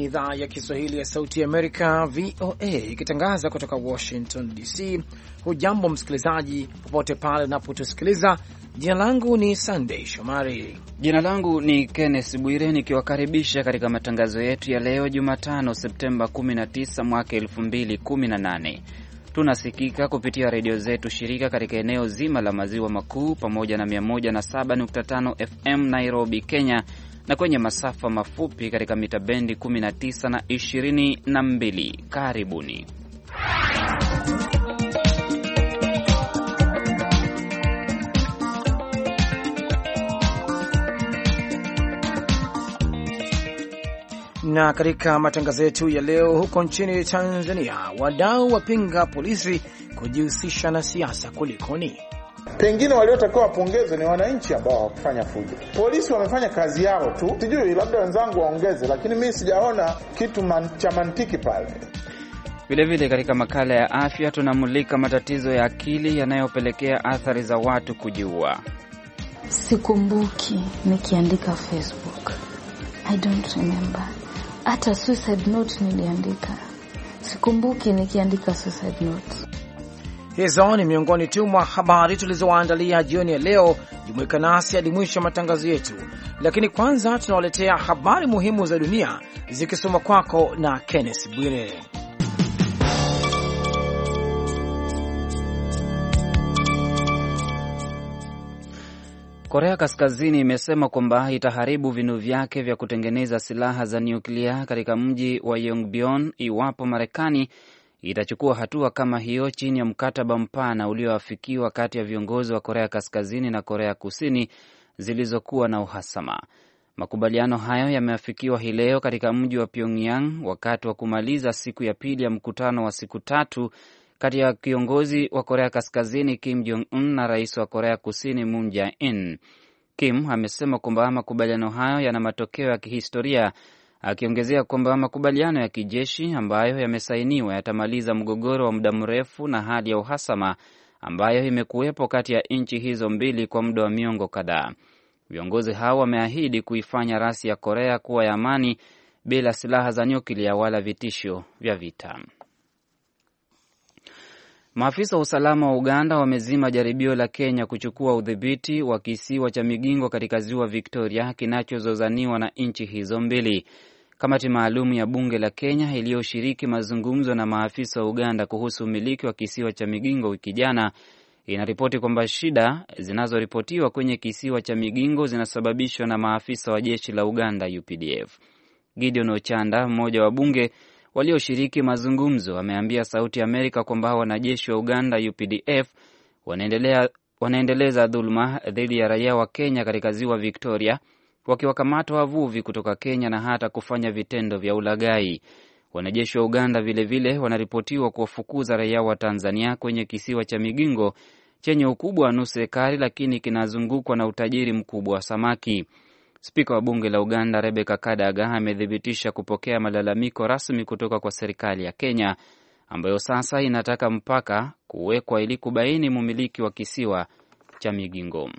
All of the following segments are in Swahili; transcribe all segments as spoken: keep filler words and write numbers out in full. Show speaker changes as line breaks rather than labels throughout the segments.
idhaa ya Kiswahili ya Sauti ya Amerika, V O A, ikitangaza kutoka Washington D C. Hujambo msikilizaji, popote pale unapotusikiliza. Jina langu ni Sunday Shomari.
Jina langu ni Kenneth Bwire, nikiwakaribisha katika matangazo yetu ya leo Jumatano Septemba kumi na tisa mwaka elfu mbili kumi na nane. Tunasikika kupitia redio zetu shirika katika eneo zima la maziwa makuu pamoja na mia moja na saba nukta tano F M Nairobi, Kenya, na kwenye masafa mafupi katika mita bendi kumi na tisa na ishirini na mbili. Karibuni.
Na katika matangazo yetu ya leo, huko nchini Tanzania, wadau wapinga polisi kujihusisha na siasa. Kulikoni?
Pengine waliotakiwa wapongeze ni wananchi ambao hawakufanya fujo. Polisi wamefanya kazi yao tu. Sijui labda wenzangu waongeze, lakini mimi sijaona kitu man, cha mantiki pale.
Vile vile katika makala ya afya tunamulika matatizo ya akili yanayopelekea athari za watu kujiua.
Sikumbuki nikiandika Facebook. I don't remember. Hata suicide note niliandika. Sikumbuki nikiandika suicide note.
Hizo ni miongoni tu mwa habari tulizowaandalia jioni ya leo. Jumuika nasi hadi mwisho matangazo yetu, lakini kwanza tunawaletea habari muhimu za dunia zikisoma kwako na Kenneth Bwire.
Korea Kaskazini imesema kwamba itaharibu vinu vyake vya kutengeneza silaha za nyuklia katika mji wa Yongbyon iwapo Marekani itachukua hatua kama hiyo chini ya mkataba mpana ulioafikiwa kati ya viongozi wa Korea Kaskazini na Korea Kusini zilizokuwa na uhasama. Makubaliano hayo yameafikiwa hii leo katika mji wa Pyongyang wakati wa kumaliza siku ya pili ya mkutano wa siku tatu kati ya kiongozi wa Korea Kaskazini Kim Jong-un na rais wa Korea Kusini Moon Jae-in. Kim amesema kwamba makubaliano hayo yana matokeo ya kihistoria, akiongezea kwamba makubaliano ya kijeshi ambayo yamesainiwa yatamaliza mgogoro wa muda mrefu na hali ya uhasama ambayo imekuwepo kati ya nchi hizo mbili kwa muda wa miongo kadhaa. Viongozi hao wameahidi kuifanya rasi ya Korea kuwa ya amani bila silaha za nyuklia wala vitisho vya vita. Maafisa wa usalama wa Uganda wamezima jaribio la Kenya kuchukua udhibiti wa kisiwa cha Migingo katika ziwa Victoria kinachozozaniwa na nchi hizo mbili. Kamati maalum ya bunge la Kenya iliyoshiriki mazungumzo na maafisa wa Uganda kuhusu umiliki wa kisiwa cha Migingo wiki jana inaripoti kwamba shida zinazoripotiwa kwenye kisiwa cha Migingo zinasababishwa na maafisa wa jeshi la Uganda U P D F. Gideon Ochanda, mmoja wa bunge walioshiriki mazungumzo, ameambia Sauti ya Amerika kwamba wanajeshi wa Uganda U P D F wanaendelea wanaendeleza dhuluma dhidi ya raia wa Kenya katika ziwa Victoria, wakiwakamata wavuvi kutoka Kenya na hata kufanya vitendo vya ulaghai. Wanajeshi wa Uganda vile vile wanaripotiwa kuwafukuza raia wa Tanzania kwenye kisiwa cha Migingo chenye ukubwa wa nusu ekari lakini kinazungukwa na utajiri mkubwa wa samaki. Spika wa bunge la Uganda Rebecca Kadaga amethibitisha kupokea malalamiko rasmi kutoka kwa serikali ya Kenya ambayo sasa inataka mpaka kuwekwa ili kubaini mumiliki wa kisiwa cha Migingo.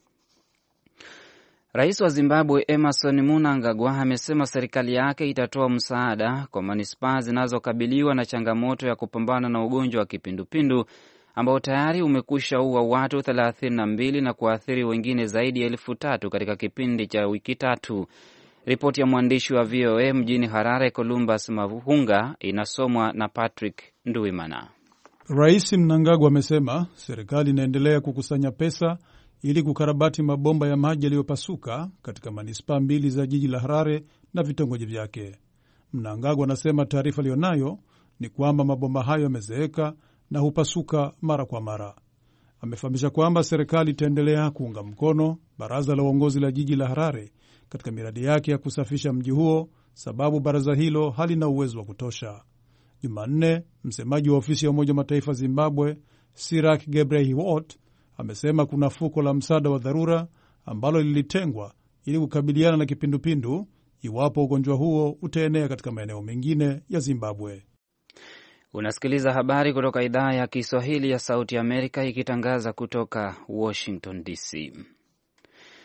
Rais wa Zimbabwe Emmerson Mnangagwa amesema serikali yake itatoa msaada kwa manispaa zinazokabiliwa na changamoto ya kupambana na ugonjwa wa kipindupindu ambao tayari umekwisha ua watu thelathini na mbili na kuathiri wengine zaidi ya elfu tatu katika kipindi cha wiki tatu. Ripoti ya mwandishi wa V O A mjini Harare Columbus Mavunga inasomwa na Patrick Nduimana.
Rais Mnangagwa amesema serikali inaendelea kukusanya pesa ili kukarabati mabomba ya maji yaliyopasuka katika manispaa mbili za jiji la Harare na vitongoji vyake. Mnangagwa anasema taarifa aliyonayo ni kwamba mabomba hayo yamezeeka na hupasuka mara kwa mara. Amefahamisha kwamba serikali itaendelea kuunga mkono baraza la uongozi la jiji la Harare katika miradi yake ya kusafisha mji huo, sababu baraza hilo halina uwezo wa kutosha. Jumanne, msemaji wa ofisi ya Umoja Mataifa Zimbabwe, Sirak Gebrehiwot, amesema kuna fuko la msaada wa dharura ambalo lilitengwa ili kukabiliana na kipindupindu iwapo ugonjwa huo utaenea katika maeneo mengine ya Zimbabwe.
Unasikiliza habari kutoka idhaa ya Kiswahili ya Sauti ya Amerika ikitangaza kutoka Washington D C.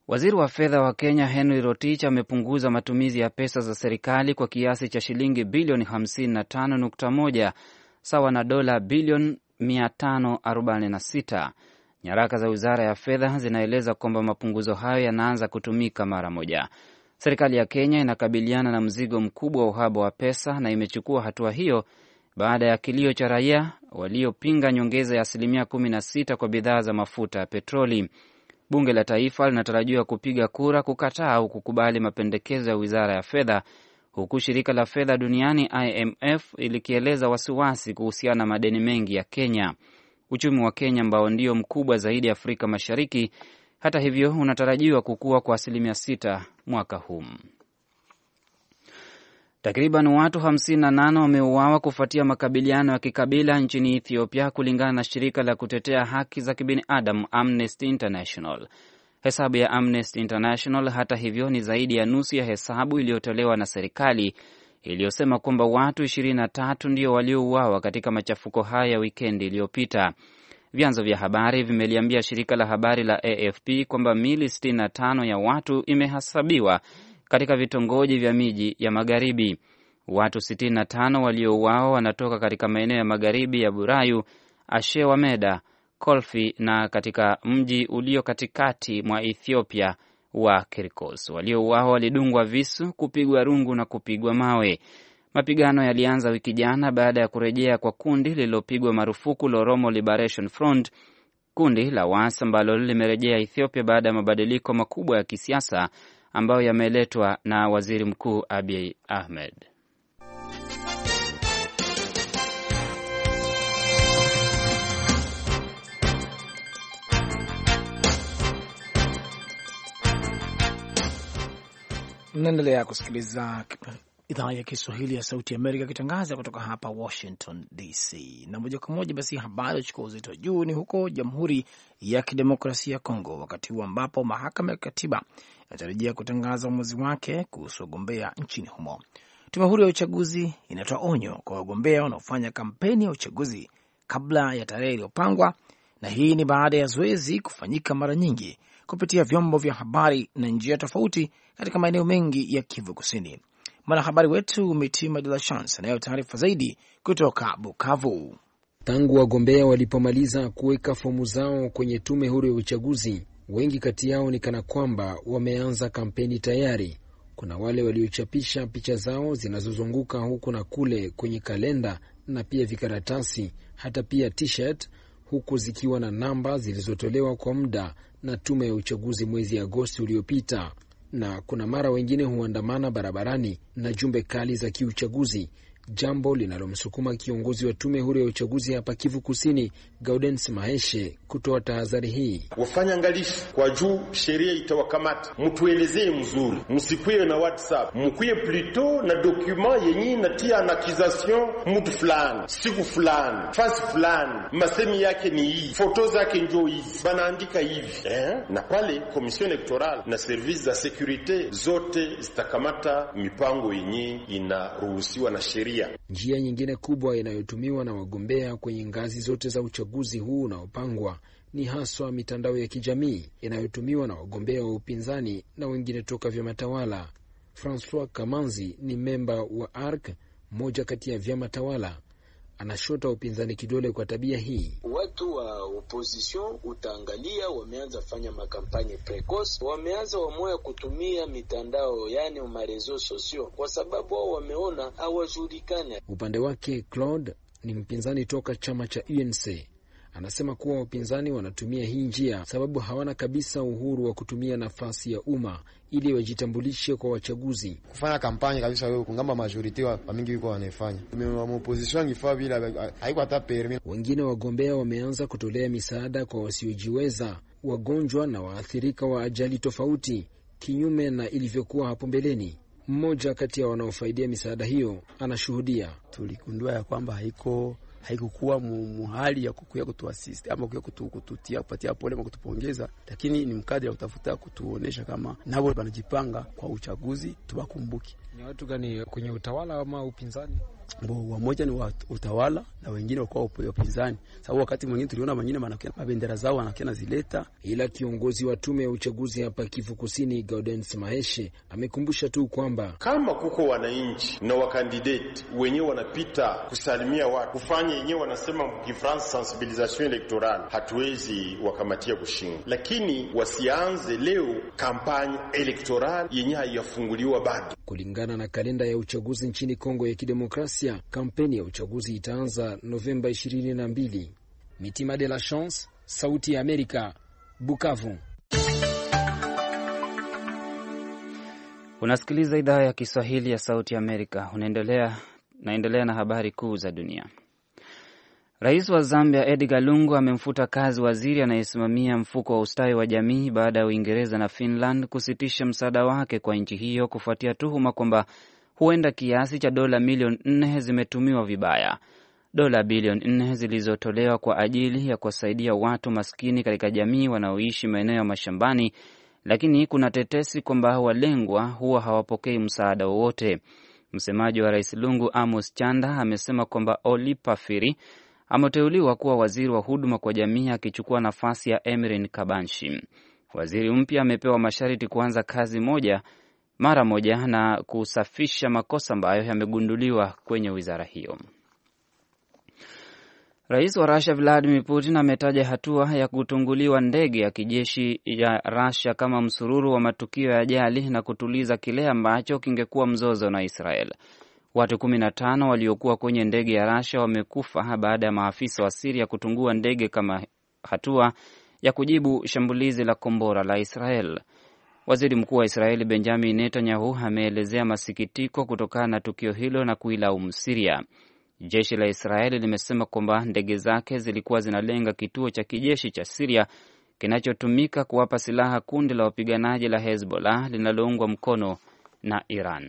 Waziri wa fedha wa Kenya Henry Rotich amepunguza matumizi ya pesa za serikali kwa kiasi cha shilingi bilioni hamsini na tano nukta moja sawa na dola bilioni mia tano arobaini na sita. Nyaraka za Wizara ya Fedha zinaeleza kwamba mapunguzo hayo yanaanza kutumika mara moja. Serikali ya Kenya inakabiliana na mzigo mkubwa wa uhaba wa pesa na imechukua hatua hiyo baada ya kilio cha raia waliopinga nyongeza ya asilimia kumi na sita kwa bidhaa za mafuta ya petroli. Bunge la Taifa linatarajiwa kupiga kura kukataa au kukubali mapendekezo ya Wizara ya Fedha, huku shirika la fedha duniani I M F likieleza wasiwasi kuhusiana na madeni mengi ya Kenya. Uchumi wa Kenya ambao ndio mkubwa zaidi Afrika Mashariki, hata hivyo, unatarajiwa kukua kwa asilimia sita mwaka huu. Takriban watu hamsini na nane wameuawa kufuatia makabiliano ya kikabila nchini Ethiopia, kulingana na shirika la kutetea haki za kibinadamu Amnesty International. Hesabu ya Amnesty International, hata hivyo, ni zaidi ya nusu ya hesabu iliyotolewa na serikali, iliyosema kwamba watu ishirini na tatu ndio waliouawa katika machafuko haya ya wikendi iliyopita. Vyanzo vya habari vimeliambia shirika la habari la A F P kwamba mili sitini na tano ya watu imehesabiwa katika vitongoji vya miji ya magharibi. Watu sitini na tano waliouawa wanatoka katika maeneo ya magharibi ya Burayu, Ashewa Meda, Kolfi na katika mji ulio katikati mwa Ethiopia wa Kirkos. Waliouawa walidungwa visu, kupigwa rungu na kupigwa mawe. Mapigano yalianza wiki jana baada ya kurejea kwa kundi lililopigwa marufuku la Oromo Liberation Front, kundi la waasi ambalo limerejea Ethiopia baada ya mabadiliko makubwa ya kisiasa ambayo yameletwa na Waziri Mkuu Abiy Ahmed.
Mnaendelea kusikiliza idhaa ya Kiswahili ya Sauti ya Amerika ikitangaza kutoka hapa Washington D C. Na moja kwa moja basi habari uchukua uzito juu ni huko Jamhuri ya Kidemokrasia ya Kongo, wakati huu ambapo mahakama ya katiba inatarajia kutangaza uamuzi wake kuhusu wagombea nchini humo. Tume huru ya uchaguzi inatoa onyo kwa wagombea wanaofanya kampeni ya uchaguzi kabla ya tarehe iliyopangwa, na hii ni baada ya zoezi kufanyika mara nyingi kupitia vyombo vya habari na njia tofauti katika maeneo mengi ya Kivu Kusini. Mwanahabari wetu Mitima de la Chance anayo taarifa zaidi kutoka Bukavu.
Tangu wagombea walipomaliza kuweka fomu zao kwenye tume huru ya uchaguzi, wengi kati yao ni kana kwamba wameanza kampeni tayari. Kuna wale waliochapisha picha zao zinazozunguka huku na kule kwenye kalenda na pia vikaratasi, hata pia t-shirt, huku zikiwa na namba zilizotolewa kwa muda na tume ya uchaguzi mwezi Agosti uliopita. Na kuna mara wengine huandamana barabarani na jumbe kali za kiuchaguzi, jambo linalomsukuma kiongozi wa tume huru ya uchaguzi hapa Kivu Kusini, Gaudens Maheshe, kutoa tahadhari hii.
Wafanya angalifu kwa juu sheria itawakamata. Mtuelezee mzuri, msikuye na WhatsApp, mkuye plutôt na document yenye natia na accusation mtu fulani, siku fulani, fasi fulani, masemi yake ni hii, foto zake njoo hizi, banaandika hivi eh? Na pale commission electorale na service za securite zote zitakamata mipango yenye inaruhusiwa na sheria.
Njia nyingine kubwa inayotumiwa na wagombea kwenye ngazi zote za uchaguzi huu unaopangwa ni haswa mitandao ya kijamii inayotumiwa na wagombea wa upinzani na wengine toka vyama tawala. François Kamanzi ni memba wa A R C, moja kati ya vyama tawala. Anashota upinzani kidole kwa tabia hii.
Watu wa opposition utaangalia wameanza fanya makampanye precoce, wameanza wamoya kutumia mitandao yani marezo sosio kwa sababu wao wameona hawajulikane.
Upande wake Claude ni mpinzani toka chama cha U N C. Anasema kuwa wapinzani wanatumia hii njia sababu hawana kabisa uhuru wa kutumia nafasi ya umma ili wajitambulishe kwa wachaguzi.
Kufanya kampanya kabisa wewe kungamba majority wa mingi yuko wanafanya. Wa opposition ifaa bila haiko hata permis.
Wengine wagombea wameanza kutolea misaada kwa wasiojiweza, wagonjwa na waathirika wa ajali tofauti, kinyume na ilivyokuwa hapo mbeleni. Mmoja kati ya wanaofaidia misaada hiyo anashuhudia.
Tulikundua ya kwamba haiko haikukuwa muhali ya kukuya kutuasist ama kuya kutu, kututia kupatia pole ama kutupongeza, lakini ni mkadri ya kutafuta kutuonesha kama nabo wanajipanga kwa uchaguzi tuwakumbuki.
Ni watu gani kwenye utawala ama upinzani?
Mbo wamoja ni wa utawala na wengine walikuwa upinzani. Sababu wakati mwingine tuliona wengine mabendera zao wanakiana zileta.
Ila kiongozi wa tume ya uchaguzi hapa Kivu Kusini, Gaudens Maeshe, amekumbusha tu kwamba
kama kuko wananchi na wakandidate wenyewe wanapita kusalimia watu, kufanya yenyewe wanasema mkifrance sensibilisation electorale, hatuwezi wakamatia kushinga. Lakini wasianze leo kampanya electorale yenyewe haifunguliwa bado.
Kulingana na kalenda ya uchaguzi nchini Kongo ya Kidemokrasia, kampeni ya uchaguzi itaanza Novemba ishirini na mbili. Mitima de la Chance, Sauti ya Amerika, Bukavu.
Unasikiliza idhaa ya Kiswahili ya Sauti ya Amerika. Unaendelea naendelea na habari kuu za dunia. Rais wa Zambia Edgar Lungu amemfuta kazi waziri anayesimamia mfuko wa ustawi wa jamii baada ya Uingereza na Finland kusitisha msaada wake kwa nchi hiyo kufuatia tuhuma kwamba huenda kiasi cha dola milioni nne zimetumiwa vibaya. Dola bilioni nne zilizotolewa kwa ajili ya kuwasaidia watu maskini katika jamii wanaoishi maeneo ya mashambani, lakini kuna tetesi kwamba walengwa huwa hawapokei msaada wowote. Msemaji wa Rais Lungu Amos Chanda amesema kwamba Oli Pafiri ameteuliwa kuwa waziri wa huduma kwa jamii akichukua nafasi ya Emerin Kabanshi. Waziri mpya amepewa masharti kuanza kazi moja mara moja na kusafisha makosa ambayo yamegunduliwa kwenye wizara hiyo. Rais wa Russia Vladimir Putin ametaja hatua ya kutunguliwa ndege ya kijeshi ya Russia kama msururu wa matukio ya ajali na kutuliza kile ambacho kingekuwa mzozo na Israel. Watu kumi na tano waliokuwa kwenye ndege ya Russia wamekufa baada ya maafisa wa Syria kutungua ndege kama hatua ya kujibu shambulizi la kombora la Israel. Waziri Mkuu wa Israeli Benjamin Netanyahu ameelezea masikitiko kutokana na tukio hilo na kuilaumu Syria. Jeshi la Israeli limesema kwamba ndege zake zilikuwa zinalenga kituo cha kijeshi cha Syria kinachotumika kuwapa silaha kundi la wapiganaji la Hezbollah linaloungwa mkono na Iran.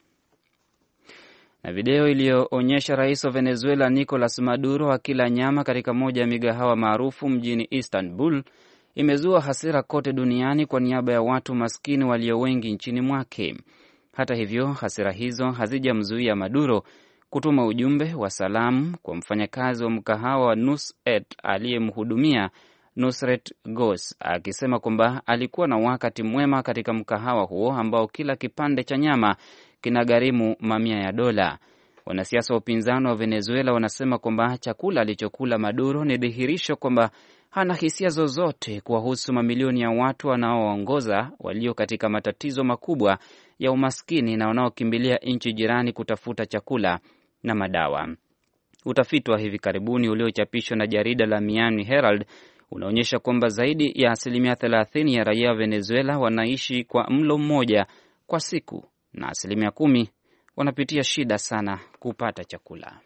Na video iliyoonyesha rais wa Venezuela Nicolas Maduro akila nyama katika moja ya migahawa maarufu mjini Istanbul imezua hasira kote duniani kwa niaba ya watu maskini walio wengi nchini mwake. Hata hivyo, hasira hizo hazijamzuia Maduro kutuma ujumbe wa salamu kwa mfanyakazi wa mkahawa wa Nusret aliyemhudumia, Nusret Gos, akisema kwamba alikuwa na wakati mwema katika mkahawa huo ambao kila kipande cha nyama kinagharimu mamia ya dola. Wanasiasa wa upinzani wa Venezuela wanasema kwamba chakula alichokula Maduro ni dhihirisho kwamba hana hisia zozote kuwahusu mamilioni ya watu wanaoongoza walio katika matatizo makubwa ya umaskini na wanaokimbilia nchi jirani kutafuta chakula na madawa. Utafiti wa hivi karibuni uliochapishwa na jarida la Miami Herald unaonyesha kwamba zaidi ya asilimia thelathini ya raia wa Venezuela wanaishi kwa mlo mmoja kwa siku na asilimia kumi wanapitia shida sana kupata chakula.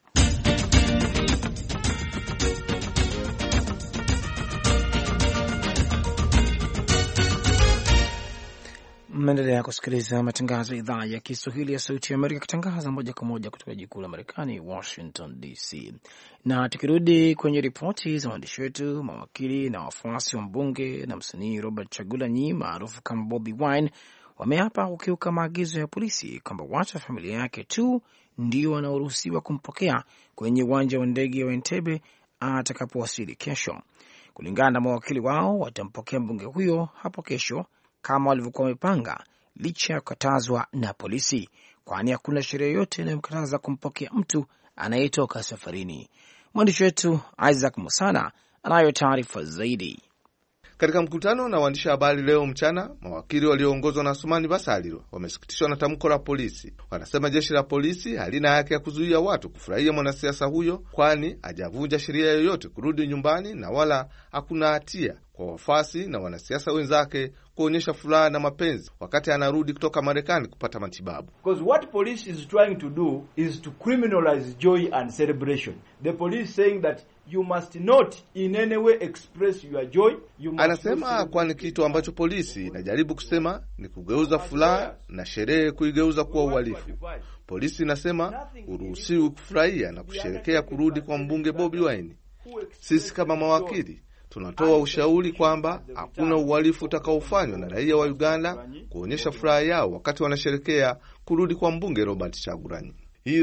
Mnaendelea kusikiliza matangazo ya idhaa ya Kiswahili ya Sauti ya Amerika, kutangaza moja kwa moja kutoka jiji kuu la Marekani, Washington D C. Na tukirudi kwenye ripoti za waandishi wetu, mawakili na wafuasi wa mbunge na msanii Robert Chagulanyi maarufu kama Bobi Wine wameapa kukiuka maagizo ya polisi kwamba watu wa familia yake tu ndio wanaoruhusiwa kumpokea kwenye uwanja wa ndege wa Entebbe atakapowasili kesho. Kulingana na mawakili wao, watampokea mbunge huyo hapo kesho kama walivyokuwa wamepanga, licha ya kukatazwa na polisi, kwani hakuna sheria yoyote inayomkataza kumpokea mtu anayetoka safarini. Mwandishi wetu Isaac Musana anayo taarifa zaidi.
Katika mkutano na waandishi habari leo mchana, mawakili walioongozwa na Sumani Basalirwa wamesikitishwa na tamko la polisi. Wanasema jeshi la polisi halina haki ya kuzuia watu kufurahia mwanasiasa huyo, kwani hajavunja sheria yoyote kurudi nyumbani na wala hakuna hatia kwa wafasi na wanasiasa wenzake kuonyesha furaha na mapenzi wakati anarudi kutoka Marekani kupata matibabu.
Because what police is trying to do is to criminalize joy and celebration. The police saying that you must not in any way express your joy. You must.
Anasema kwani kitu ambacho polisi inajaribu kusema ni kugeuza furaha na sherehe kuigeuza kuwa uhalifu. Polisi inasema uruhusiwi kufurahia na kusherekea kurudi kwa mbunge Bobi Wine. Sisi kama mawakili tunatoa ushauri kwamba hakuna uhalifu utakaofanywa na raia wa Uganda kuonyesha furaha yao wakati wanasherekea kurudi kwa mbunge Robert Chagulanyi. Ila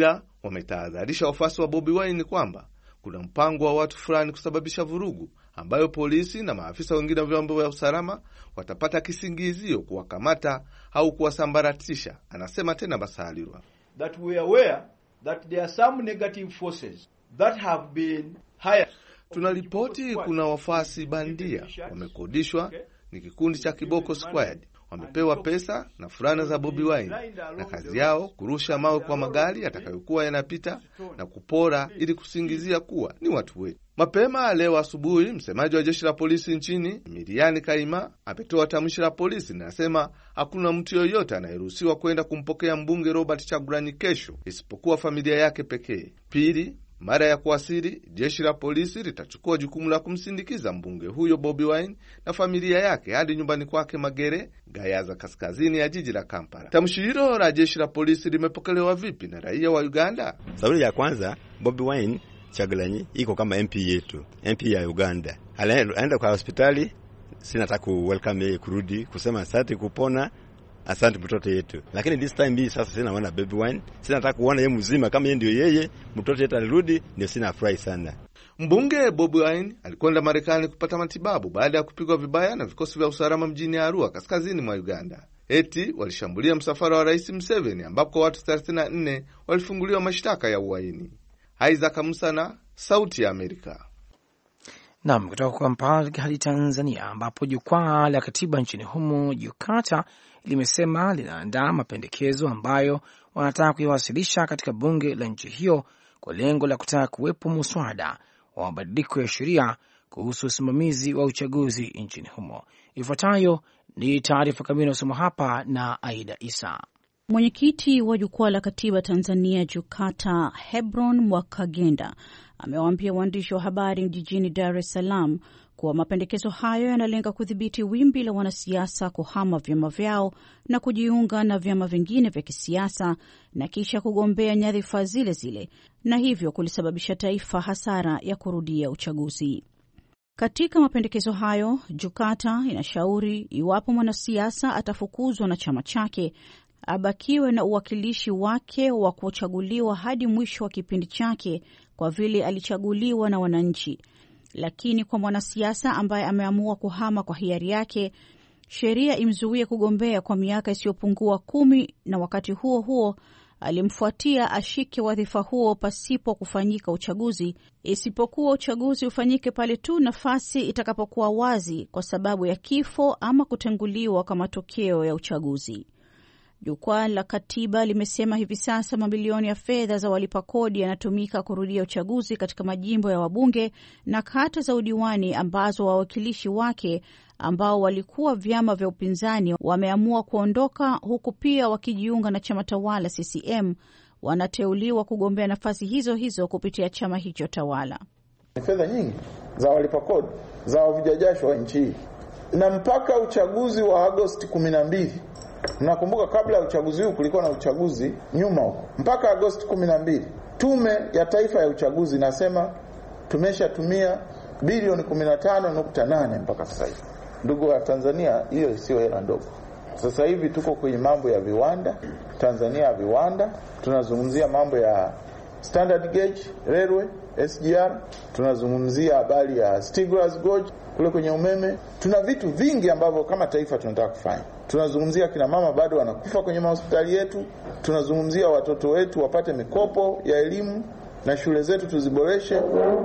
wametahadharisha wafuasi wa Bobi Wine kwamba kuna mpango wa watu fulani kusababisha vurugu ambayo polisi na maafisa wengine wa vyombo vya usalama watapata kisingizio kuwakamata au kuwasambaratisha. Anasema tena Basalirwa,
that we are aware that there are some negative forces that have been hired.
Tunaripoti kuna wafasi bandia wamekodishwa, ni kikundi cha Kiboko Squad, wamepewa pesa na fulana za Bobi Wine, na kazi yao kurusha mawe kwa magari yatakayokuwa yanapita na kupora ili kusingizia kuwa ni watu wetu. Mapema leo asubuhi, msemaji wa jeshi la polisi nchini Miriam Kaima ametoa tamshi la polisi na anasema hakuna mtu yoyote anayeruhusiwa kwenda kumpokea mbunge Robert Chagulanyi kesho isipokuwa familia yake pekee. Pili, mara ya kuwasili, jeshi la polisi litachukua jukumu la kumsindikiza mbunge huyo Bobi Wine na familia yake hadi nyumbani kwake Magere, Gayaza kaskazini ya jiji la Kampala. Tamshi hilo la jeshi la polisi limepokelewa vipi na raia wa Uganda?
Sababu ya kwanza, Bobi Wine Chagulanyi iko kama M P yetu, M P ya Uganda. Anaenda kwa hospitali, sina taka welcome yeye kurudi kusema asante kupona, asante mtoto yetu. Lakini this time hii sasa sina wana Bobi Wine, sina nataka kuona yeye mzima kama yeye ndio yeye, mtoto yetu alirudi, ndio sina afurahi sana.
Mbunge Bobi Wine alikwenda Marekani kupata matibabu baada ya kupigwa vibaya na vikosi vya usalama mjini Arua kaskazini mwa Uganda. Eti walishambulia msafara wa Rais Museveni ambapo watu thelathini na nne walifunguliwa mashtaka ya uhaini. Isaac Musana, Sauti ya Amerika.
Naam, kutoka Kampala hadi Tanzania ambapo jukwaa la katiba nchini humo Jukata limesema linaandaa mapendekezo ambayo wanataka kuiwasilisha katika bunge la nchi hiyo kwa lengo la kutaka kuwepo muswada wa mabadiliko ya sheria kuhusu usimamizi wa uchaguzi nchini humo. Ifuatayo ni taarifa kamili inayosomwa hapa na Aida Isa.
Mwenyekiti wa jukwaa la katiba Tanzania Jukata, Hebron Mwakagenda, amewaambia waandishi wa habari jijini Dar es Salaam kuwa mapendekezo hayo yanalenga kudhibiti wimbi la wanasiasa kuhama vyama vyao na kujiunga na vyama vingine vya kisiasa na kisha kugombea nyadhifa zile zile, na hivyo kulisababisha taifa hasara ya kurudia uchaguzi. Katika mapendekezo hayo, Jukata inashauri iwapo mwanasiasa atafukuzwa na chama chake, abakiwe na uwakilishi wake wa kuchaguliwa hadi mwisho wa kipindi chake kwa vile alichaguliwa na wananchi. Lakini kwa mwanasiasa ambaye ameamua kuhama kwa hiari yake, sheria imzuie kugombea kwa miaka isiyopungua kumi, na wakati huo huo alimfuatia ashike wadhifa huo pasipo kufanyika uchaguzi, isipokuwa uchaguzi ufanyike pale tu nafasi itakapokuwa wazi kwa sababu ya kifo ama kutenguliwa kwa matokeo ya uchaguzi. Jukwaa la katiba limesema hivi sasa mamilioni ya fedha za walipa kodi yanatumika kurudia uchaguzi katika majimbo ya wabunge na kata za udiwani ambazo wawakilishi wake ambao walikuwa vyama vya upinzani wameamua kuondoka, huku pia wakijiunga na chama tawala C C M wanateuliwa kugombea nafasi hizo hizo kupitia chama hicho tawala.
Fedha nyingi za walipa kodi za wavuja jasho wa nchi hii, na mpaka uchaguzi wa Agosti kumi na mbili. Mnakumbuka kabla ya uchaguzi huu kulikuwa na uchaguzi nyuma huko. Mpaka Agosti kumi na mbili Tume ya Taifa ya Uchaguzi nasema tumeshatumia bilioni kumi na tano nukta nane mpaka sasa hivi. Ndugu wa Tanzania, hiyo sio hela ndogo. Sasa hivi tuko kwenye mambo ya viwanda, Tanzania ya viwanda, tunazungumzia mambo ya standard gauge railway S G R, tunazungumzia habari ya Stigler's Gorge kule kwenye umeme. Tuna vitu vingi ambavyo kama taifa tunataka kufanya. Tunazungumzia kina mama bado wanakufa kwenye hospitali yetu, tunazungumzia watoto wetu wapate mikopo ya elimu na shule zetu tuziboreshe.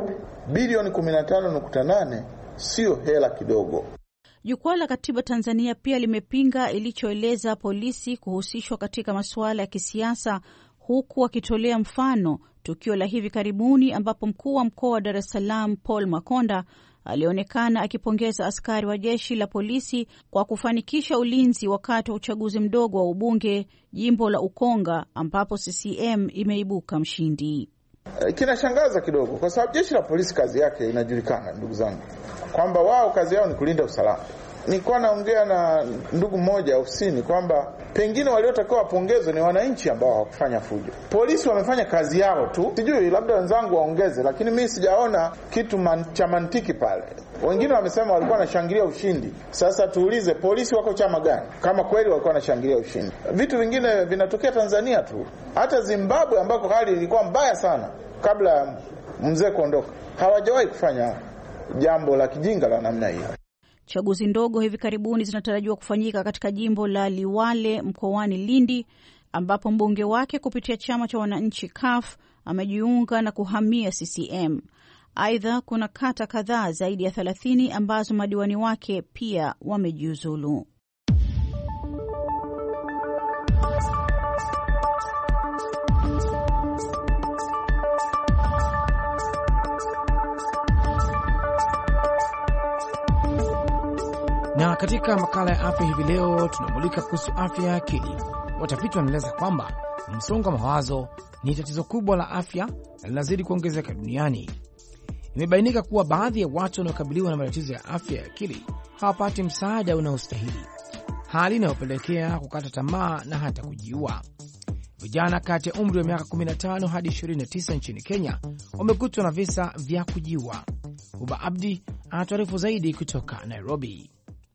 Bilioni kumi na tano nukta nane sio hela kidogo.
Jukwaa la Katiba Tanzania pia limepinga ilichoeleza polisi kuhusishwa katika masuala ya kisiasa, huku wakitolea mfano tukio la hivi karibuni ambapo mkuu wa mkoa wa Dar es Salaam Paul Makonda alionekana akipongeza askari wa jeshi la polisi kwa kufanikisha ulinzi wakati wa uchaguzi mdogo wa ubunge jimbo la Ukonga ambapo C C M imeibuka mshindi.
Kinashangaza kidogo kwa sababu jeshi la polisi kazi yake inajulikana, ndugu zangu, kwamba wao kazi yao ni kulinda usalama. Nilikuwa naongea na ndugu mmoja ofisini kwamba pengine waliotakiwa wapongezwe ni wananchi ambao hawakufanya fujo. Polisi wamefanya kazi yao tu. Sijui labda wenzangu waongeze, lakini mimi sijaona kitu man, cha mantiki pale. Wengine wamesema walikuwa wanashangilia ushindi. Sasa tuulize, polisi wako chama gani kama kweli walikuwa wanashangilia ushindi? Vitu vingine vinatokea Tanzania tu. Hata Zimbabwe ambako hali ilikuwa mbaya sana kabla ya mzee kuondoka, hawajawahi kufanya jambo la kijinga la namna hiyo.
Chaguzi ndogo hivi karibuni zinatarajiwa kufanyika katika jimbo la Liwale mkoani Lindi, ambapo mbunge wake kupitia chama cha wananchi C U F amejiunga na kuhamia C C M. Aidha, kuna kata kadhaa zaidi ya thelathini ambazo madiwani wake pia wamejiuzulu.
Na katika makala ya afya hivi leo tunamulika kuhusu afya ya akili. Watafiti wanaeleza kwamba msongo wa mawazo ni tatizo kubwa la afya na linazidi kuongezeka duniani. Imebainika kuwa baadhi ya watu wanaokabiliwa na matatizo ya afya ya akili hawapati msaada unaostahili, hali inayopelekea kukata tamaa na hata kujiua. Vijana kati ya umri wa miaka kumi na tano hadi ishirini na tisa nchini Kenya wamekutwa na visa vya kujiua. Huba Abdi anatuarifu zaidi kutoka Nairobi.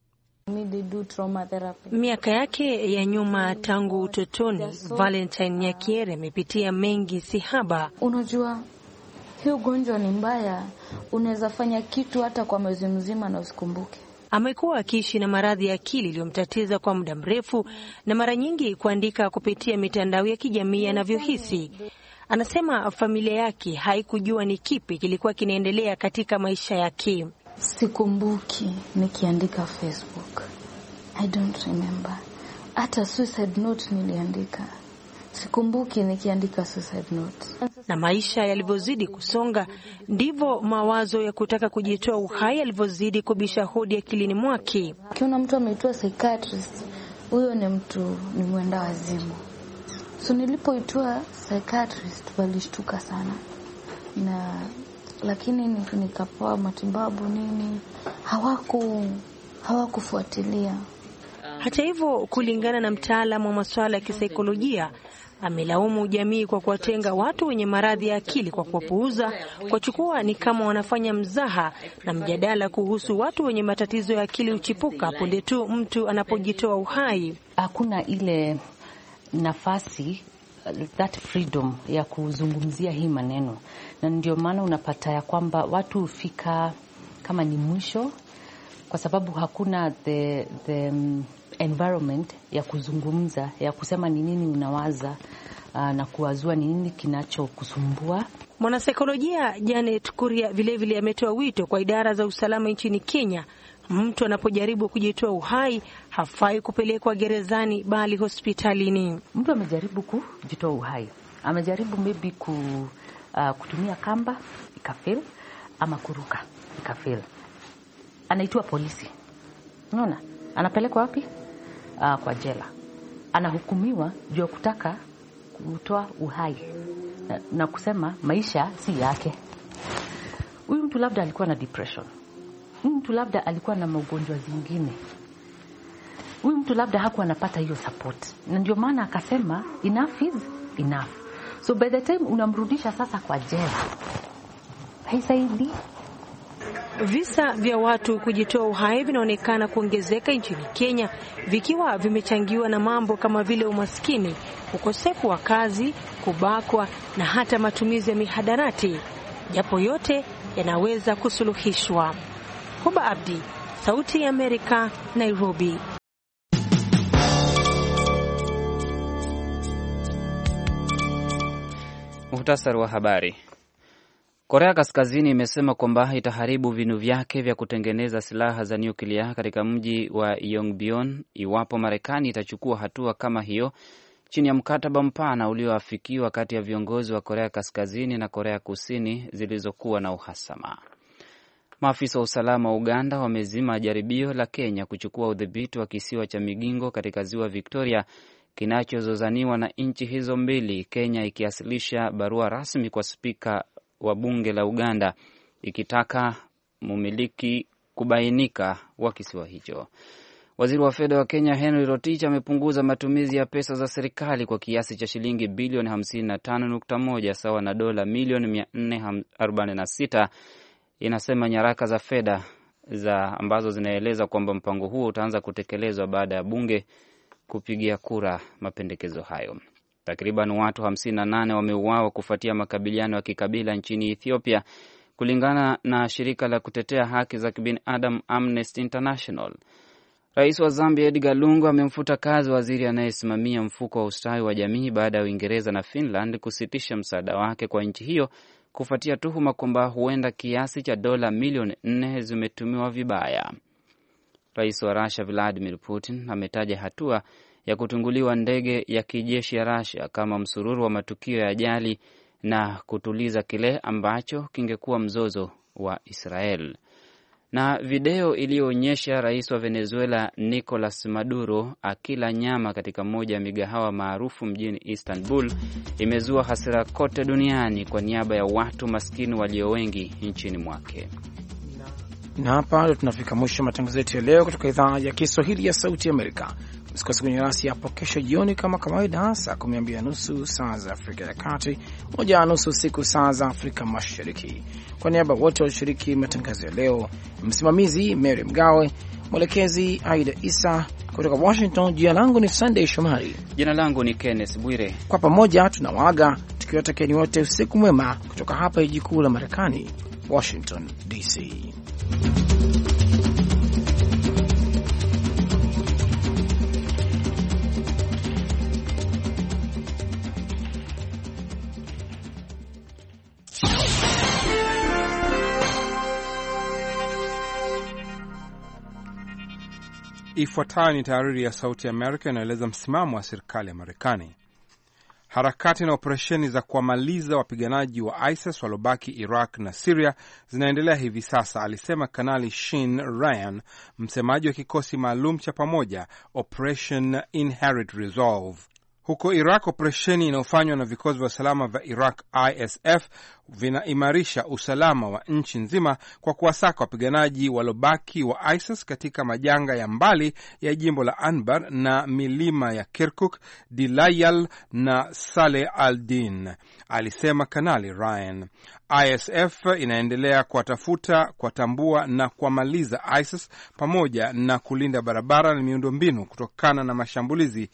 Miaka yake ya nyuma tangu utotoni, Valentine Nyakiere amepitia mengi si haba.
Unajua, hii ugonjwa ni mbaya, unaweza fanya kitu hata kwa mwezi mzima na usikumbuke.
Amekuwa akiishi na maradhi ya akili iliyomtatiza kwa muda mrefu na mara nyingi kuandika kupitia mitandao ya kijamii anavyohisi. Anasema familia yake haikujua ni kipi kilikuwa kinaendelea katika maisha yake.
Sikumbuki nikiandika Facebook. I don't remember. Hata suicide note niliandika. Sikumbuki nikiandika suicide note.
Na maisha yalivyozidi kusonga, ndivyo mawazo ya kutaka kujitoa uhai yalivyozidi kubisha hodi akilini mwake.
Kiona mtu ameitwa psychiatrist, huyo ni mtu ni mwenda wazimu. So nilipoitwa psychiatrist walishtuka sana. Na lakini nikapewa matibabu nini, hawaku hawakufuatilia.
Hata hivyo, kulingana na mtaalamu wa masuala ya kisaikolojia, amelaumu jamii kwa kuwatenga watu wenye maradhi ya akili kwa kuwapuuza, kwa chukua ni kama wanafanya mzaha, na mjadala kuhusu watu wenye matatizo ya akili uchipuka punde tu mtu anapojitoa uhai.
Hakuna ile nafasi, that freedom ya kuzungumzia hii maneno, na ndio maana unapata ya kwamba watu hufika kama ni mwisho, kwa sababu hakuna the, the environment ya kuzungumza, ya kusema ni nini unawaza uh, na kuwazua ni nini kinachokusumbua.
Mwanasaikolojia Janet Kuria vile vile ametoa wito kwa idara za usalama nchini Kenya. Mtu anapojaribu kujitoa uhai hafai kupelekwa gerezani bali hospitalini.
Mtu amejaribu kujitoa uhai, amejaribu maybe ku, uh, kutumia kamba ikafeli, ama kuruka ikafeli, anaitwa polisi. Unaona? Anapelekwa wapi? Uh, kwa jela. Anahukumiwa juu ya kutaka kutoa uhai na, na kusema maisha si yake. Huyu mtu labda alikuwa na depression. Huyu mtu labda alikuwa na magonjwa zingine. Huyu mtu labda hakuwa anapata hiyo support. Na ndio maana akasema enough is enough. So by the time unamrudisha sasa kwa jela, haisaidii.
Visa vya watu kujitoa uhai vinaonekana kuongezeka nchini Kenya, vikiwa vimechangiwa na mambo kama vile umaskini, ukosefu wa kazi, kubakwa na hata matumizi ya mihadarati. Japo yote yanaweza kusuluhishwa. Huba Abdi, Sauti ya Amerika, Nairobi.
Muhtasari wa habari. Korea Kaskazini imesema kwamba itaharibu vinu vyake vya kutengeneza silaha za nyuklia katika mji wa Yongbyon iwapo Marekani itachukua hatua kama hiyo chini ya mkataba mpana ulioafikiwa kati ya viongozi wa Korea Kaskazini na Korea Kusini zilizokuwa na uhasama. Maafisa wa usalama wa Uganda wamezima jaribio la Kenya kuchukua udhibiti wa kisiwa cha Migingo katika ziwa Victoria kinachozozaniwa na nchi hizo mbili, Kenya ikiasilisha barua rasmi kwa spika wa bunge la Uganda ikitaka mumiliki kubainika wa kisiwa hicho. Waziri wa fedha wa Kenya Henry Rotich amepunguza matumizi ya pesa za serikali kwa kiasi cha shilingi bilioni hamsini na tano nukta moja sawa na dola milioni mia nne arobaini na sita, inasema nyaraka za fedha za ambazo zinaeleza kwamba mpango huo utaanza kutekelezwa baada ya bunge kupigia kura mapendekezo hayo. Takriban watu hamsini na nane wameuawa kufuatia makabiliano ya kikabila nchini Ethiopia, kulingana na shirika la kutetea haki za kibinadamu Amnesty International. Rais wa Zambia Edgar Lungu amemfuta kazi waziri anayesimamia mfuko wa ustawi wa jamii baada ya Uingereza na Finland kusitisha msaada wake kwa nchi hiyo kufuatia tuhuma kwamba huenda kiasi cha dola milioni nne zimetumiwa vibaya. Rais wa Russia Vladimir Putin ametaja hatua ya kutunguliwa ndege ya kijeshi ya Russia kama msururu wa matukio ya ajali na kutuliza kile ambacho kingekuwa mzozo wa Israel. Na video iliyoonyesha rais wa Venezuela Nicolas Maduro akila nyama katika moja ya migahawa maarufu mjini Istanbul imezua hasira kote duniani kwa niaba ya watu maskini walio wengi nchini mwake.
Na hapa ndio tunafika mwisho matangazo yetu ya leo kutoka idhaa ya Kiswahili ya Sauti Amerika. Msikose kwenye nasi hapo kesho jioni kama kawaida, saa kumi na mbili na nusu saa za Afrika ya Kati, moja na nusu usiku saa za Afrika Mashariki. Kwa niaba wote walioshiriki matangazo ya leo, msimamizi Mary Mgawe, mwelekezi Aida Isa, kutoka Washington, jina langu ni Sunday Shomari.
Jina langu ni Kenneth Bwire.
Kwa pamoja tunawaaga tukiwatakieni wote usiku mwema kutoka hapa jiji kuu la Marekani, Washington D C.
Ifuatayo ni tahariri ya Sauti ya Amerika inaeleza msimamo wa serikali ya Marekani. Harakati na operesheni za kuwamaliza wapiganaji wa ISIS waliobaki Iraq na Syria zinaendelea hivi sasa, alisema Kanali Shin Ryan, msemaji wa kikosi maalum cha pamoja Operation Inherent Resolve. Huko Iraq, operesheni inayofanywa na vikosi vya usalama vya Iraq I S F vinaimarisha usalama wa nchi nzima kwa kuwasaka wapiganaji walobaki wa ISIS katika majanga ya mbali ya jimbo la Anbar na milima ya Kirkuk, Dilayal na Saleh al-Din, alisema Kanali Ryan. I S F inaendelea kuwatafuta, kuwatambua na kuwamaliza ISIS pamoja na kulinda barabara na miundombinu kutokana na mashambulizi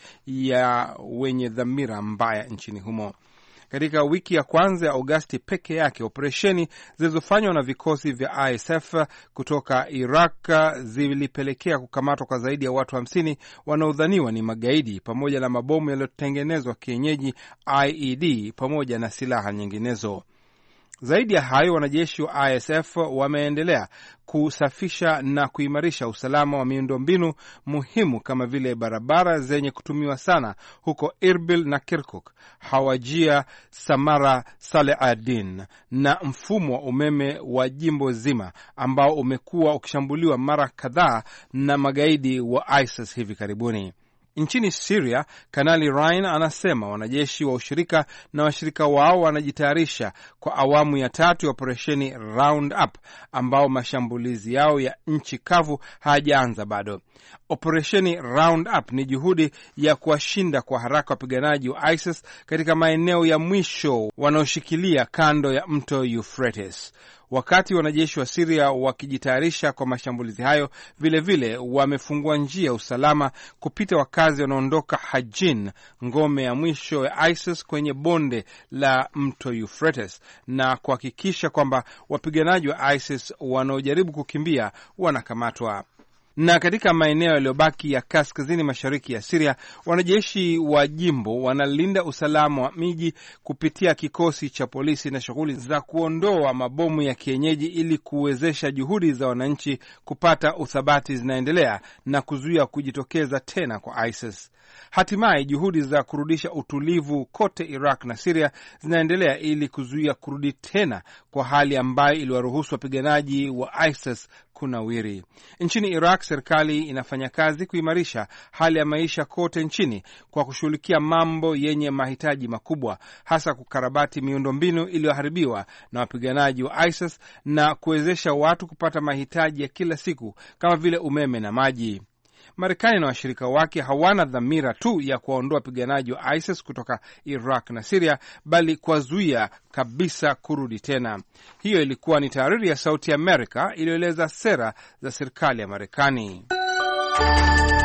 ya wenye dhamira mbaya nchini humo. Katika wiki ya kwanza ya Agosti peke yake, operesheni zilizofanywa na vikosi vya I S F kutoka Iraq zilipelekea kukamatwa kwa zaidi ya watu hamsini wanaodhaniwa ni magaidi pamoja na mabomu yaliyotengenezwa kienyeji I E D pamoja na silaha nyinginezo. Zaidi ya hayo, wanajeshi wa I S F wameendelea kusafisha na kuimarisha usalama wa miundombinu muhimu kama vile barabara zenye kutumiwa sana huko Irbil na Kirkuk, Hawajia, Samara, Saleh ad-Din na mfumo wa umeme wa jimbo zima ambao umekuwa ukishambuliwa mara kadhaa na magaidi wa ISIS hivi karibuni. Nchini Syria, Kanali Ryan anasema wanajeshi wa ushirika na washirika wao wanajitayarisha kwa awamu ya tatu ya operesheni Round Up ambao mashambulizi yao ya nchi kavu hayajaanza bado. Operesheni Round Up ni juhudi ya kuwashinda kwa haraka wapiganaji wa ISIS katika maeneo ya mwisho wanaoshikilia kando ya mto Euphrates. Wakati wanajeshi wa Syria wakijitayarisha kwa mashambulizi hayo, vilevile wamefungua njia ya usalama kupita wakazi wanaondoka Hajin, ngome ya mwisho ya ISIS kwenye bonde la mto Euphrates, na kuhakikisha kwamba wapiganaji wa ISIS wanaojaribu kukimbia wanakamatwa. Na katika maeneo yaliyobaki ya kaskazini mashariki ya Syria, wanajeshi wa jimbo wanalinda usalama wa miji kupitia kikosi cha polisi na shughuli za kuondoa mabomu ya kienyeji ili kuwezesha juhudi za wananchi kupata uthabati zinaendelea na kuzuia kujitokeza tena kwa ISIS. Hatimaye juhudi za kurudisha utulivu kote Iraq na Syria zinaendelea ili kuzuia kurudi tena kwa hali ambayo iliwaruhusu wapiganaji wa ISIS kunawiri. Nchini Iraq, serikali inafanya kazi kuimarisha hali ya maisha kote nchini kwa kushughulikia mambo yenye mahitaji makubwa, hasa kukarabati miundombinu iliyoharibiwa na wapiganaji wa ISIS na kuwezesha watu kupata mahitaji ya kila siku kama vile umeme na maji. Marekani na washirika wake hawana dhamira tu ya kuwaondoa wapiganaji wa ISIS kutoka Iraq na Syria, bali kuwazuia kabisa kurudi tena. Hiyo ilikuwa ni tahariri ya Sauti ya Amerika iliyoeleza sera za serikali ya Marekani.